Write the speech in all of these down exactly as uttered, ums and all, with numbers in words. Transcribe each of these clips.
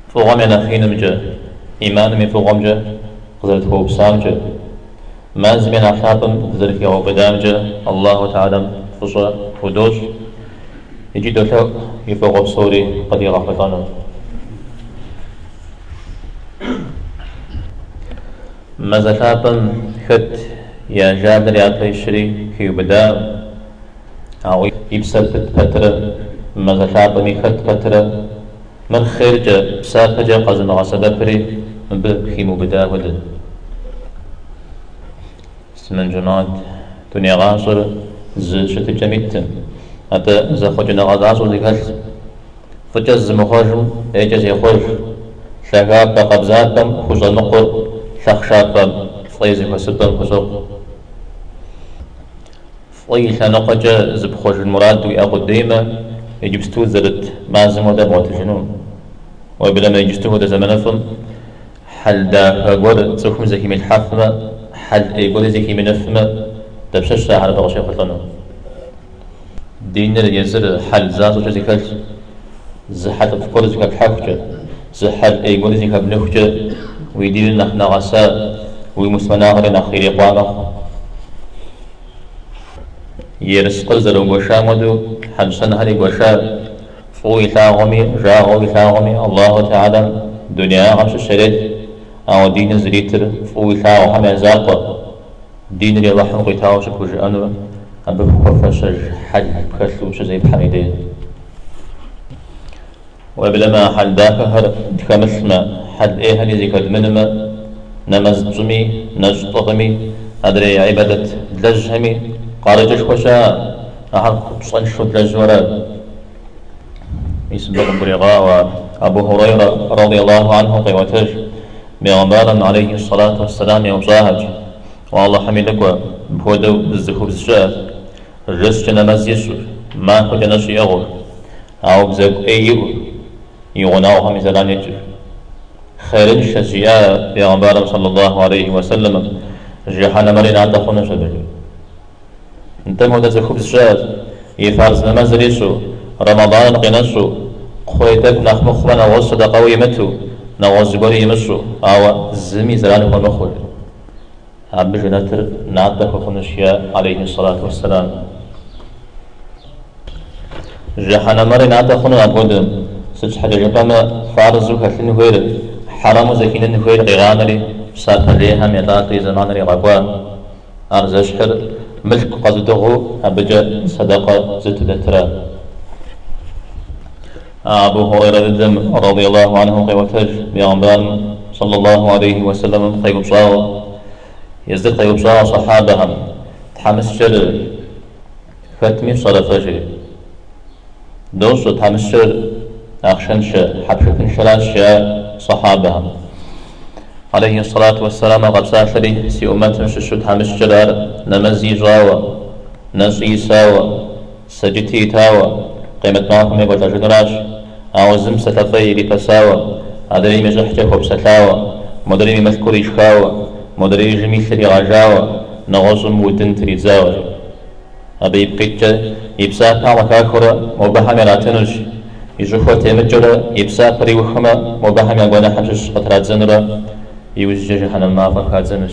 فوقام ينخين مجا إيمان من فوقام جا قدرت هو بسام جا ما زمن أحلام ذلك يوم بدام جا الله تعالى فصا ودوش يجي دوشا يفوق بصوري قد يغفطانا ما زلابا خد يا جابر يا تيشري كي بدام أو يبسل فترة ما زلابا ميخد فترة من خير جا ساق جا قزن غصبا بري من بخيمو بدا ودن سمن جنات دنيا غاصر زي شت جميتن حتى زخوجنا غاصر ذكر فجز مخرج اجز يخرج شغاب قبزاتم خز نقر شخشاتم فليز وسطم خزق فليش نقجا زب خرج المراد ويأخذ ديما يجب ستوزرت مازم ودا موت الجنون وبلا ما يجستوه دا زمنفم حل دا غور تسوكم زكي من الحفمة حل ايقول زكي من الفمة دا بشش على بغشي خطلنا دين يزر حل زاسو جزيكال زحل فكور زكاك حفجة زحل ايقول زكاك بنفجة ويدير نحن غساء ويمسمنا غير نخير يقوانا يرسق زرو وشامدو حمسن هلي وشا فوي ثاغمي جاغوي ثاغمي الله تعالى دنيا غمش الشريد أو دين زريتر فوي ثاغو حمي زاقا دين لي الله حنقي تاو شكو جانو أبو خفش حل بخشلو شزي بحميدين وبلما حل دافهر كمسما حل إيه هلي زي كالمنما نمز جمي نجطغمي أدري عبادة دلجهمي قارجش خوشا أحد صنشو دلجورا اسم بغم برغا وأبو هريرة رضي الله عنه قيوتج بغمبارا عليه الصلاة والسلام يوم صاهج والله حميدك بهودو الزخوب الشاب الرسج نمز يسر ما خد نشي أغر أو بزاق أيو يغناو هم زلان يجر خير الشجياء بغمبارا صلى الله عليه وسلم جيحانا مرينا دخونا شبه انتم هذا زخوب الشاب يفارز نمز ريسو رمضان قنصو خويتك نخ مخبنا وصد قوي متو نواز بري مسو أو زمي زران ومخول عبد جنتر نعتك وخنشيا عليه الصلاة والسلام جحنا مري نعتك خنو أبودم سج حاجة جبنا فارزو كثين هير حرام زكين هير غيرانري ساتر ليها ميلاتي زمانري غقوان أرزشحر ملك قصدغو أبجا صدقة زت دترا أبو هريرة الدم رضي الله عنه قيوتج بأنبان صلى الله عليه وسلم قيوم صاوة يزدد قيوم صاوة صحابهم تحمس شر ختمي صرفجي دوس تحمس شر أخشنش حبشكن شلاش صحابهم عليه الصلاة والسلام قد سافري سي أمت ششو تحمس شرار نمزي جاوة نسي ساوة سجتي تاوة قيمة معكم يقول تجنراش أو زم ستفي لفساوة أدري مجحجة وبستاوة مدري مذكور إشكاوة مدري جميثري غجاوة نغزم ودن تريزاوة أبي بقيتة يبساك وكاكرة وبهم يراتنش يجوخوة تيمجرة يبساك ريوخما وبهم يقوانا حمشش قطرات زنرة يوزجج حنم نافر خات زنش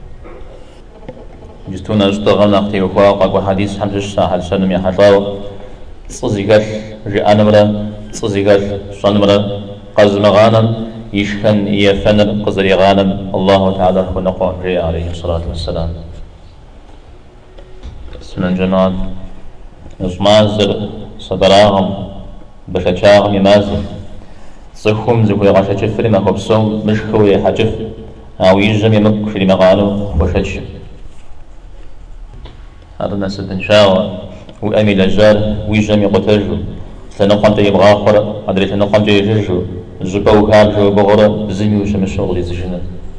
جستونا جتغلنا اختي وخواقك وحديث حمشش ساحل سنم يحطاو صزيقال جانمرا صزيقال صنمرا قزم غانم يشكن يفنر قزري غانم الله تعالى ونقوم جي عليه الصلاة والسلام سمن جمال اسمازر صدراغم بشاچاغم يمازر صخهم زكوي غاشا جفري ما خبصوم مشكوي حجف او يجم يمك في المغانو وشج هذا الناس تنشاوى وأمي لجار ويجم يقتلجو سنقوم تي بغاخر أدري سنقوم تي يجرجو زبا وكابجو بغرة بزمي وشم الشغل يزجنا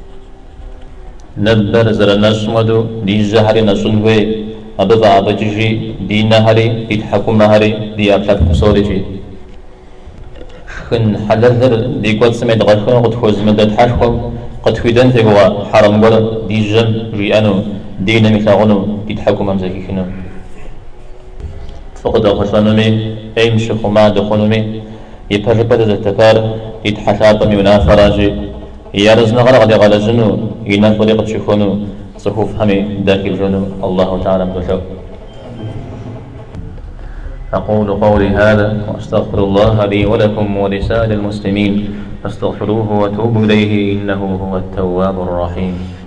نبر زر الناس مدو دي جهري نسنوي أبضع بجيجي دي نهري دي تحكم نهري دي أبلاك مصوريجي شخن حلذر دي قد سميت غشون قد خوز مدد حشكم قد خيدن تيقوا حرم قد دي جم ريانو دي نميثاغنو دي تحكم أمزاكي كنو فقد أخشانومي أي مشخو ما دخونومي يبهر بدأ التكار يتحثاط ميونا فراجي يارزنا غرق دي غالجنو ينان طريقة شخونو صفوف همي داك الجنو الله تعالى مدلو. أقول قولي هذا وأستغفر الله لي ولكم ولسائر المسلمين فاستغفروه وتوبوا إليه إنه هو التواب الرحيم.